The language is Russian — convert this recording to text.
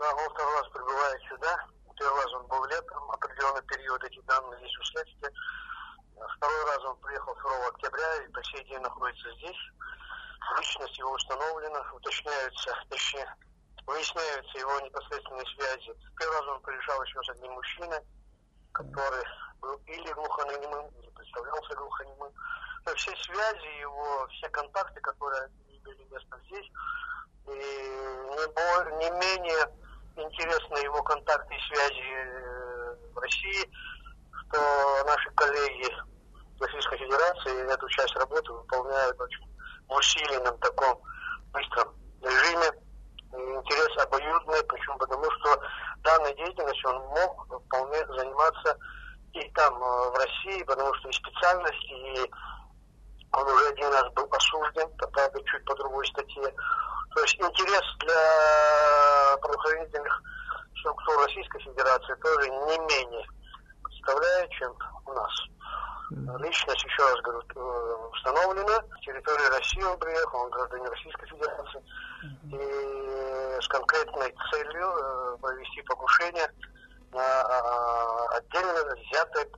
Да, он второй раз прибывает сюда. Первый раз он был летом, определенный период, эти данные здесь у следствия. Второй раз он приехал 2 октября и по сей день находится здесь. Личность его установлена, выясняются его непосредственные связи. Первый раз он приезжал еще с одним мужчиной, который был или глухонемым, или представлялся глухонемым. Но все связи его, все контакты, которые имели место здесь, и не менее интересны его контакты и связи в России, что наши коллеги Российской Федерации эту часть работы выполняют очень в усиленном таком быстром режиме. Интерес обоюдный, почему? Потому что данной деятельностью он мог вполне заниматься и там, в России, потому что и специальность, и он уже один раз был осужден, правда, чуть по другой статье. То есть интерес для правоохранительных структур Российской Федерации тоже не менее представляет, чем у нас. Личность, еще раз говорю, установлена. С территории России он приехал, он гражданин Российской Федерации. И с конкретной целью провести покушение на отдельно взятое